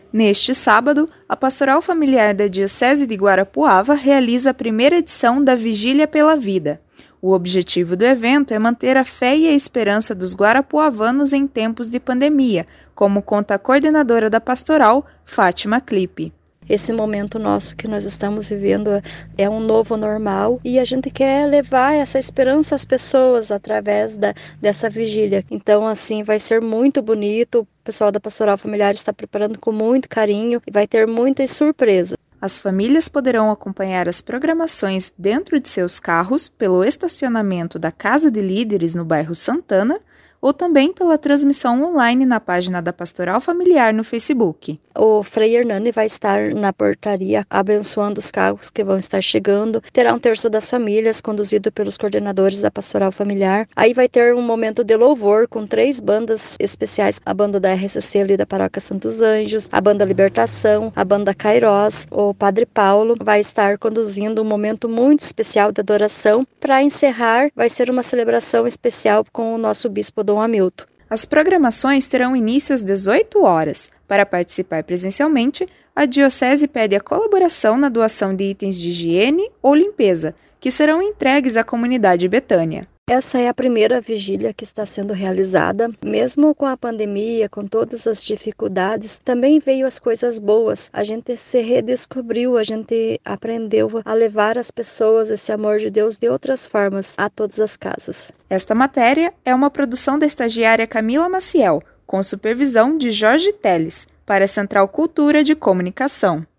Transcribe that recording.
Neste sábado, a Pastoral Familiar da Diocese de Guarapuava realiza a primeira edição da Vigília pela Vida. O objetivo do evento é manter a fé e a esperança dos guarapuavanos em tempos de pandemia, como conta a coordenadora da pastoral, Fátima Clipe. Esse momento nosso que nós estamos vivendo é um novo normal e a gente quer levar essa esperança às pessoas através dessa vigília. Então, assim, vai ser muito bonito. O pessoal da Pastoral Familiar está preparando com muito carinho e vai ter muitas surpresas. As famílias poderão acompanhar as programações dentro de seus carros pelo estacionamento da Casa de Líderes no bairro Santana ou também pela transmissão online na página da Pastoral Familiar no Facebook. O Frei Hernani vai estar na portaria abençoando os carros que vão estar chegando. Terá um terço das famílias conduzido pelos coordenadores da Pastoral Familiar. Aí vai ter um momento de louvor com 3 bandas especiais. A banda da RCC ali da Paróquia Santos Anjos, a banda Libertação, a banda Cairós. O Padre Paulo vai estar conduzindo um momento muito especial de adoração. Para encerrar, vai ser uma celebração especial com o nosso bispo Dom Hamilton. As programações terão início às 18 horas. Para participar presencialmente, a Diocese pede a colaboração na doação de itens de higiene ou limpeza, que serão entregues à comunidade Betânia. Essa é a primeira vigília que está sendo realizada. Mesmo com a pandemia, com todas as dificuldades, também veio as coisas boas. A gente se redescobriu, a gente aprendeu a levar as pessoas esse amor de Deus de outras formas a todas as casas. Esta matéria é uma produção da estagiária Camila Maciel, com supervisão de Jorge Teles, para a Central Cultura de Comunicação.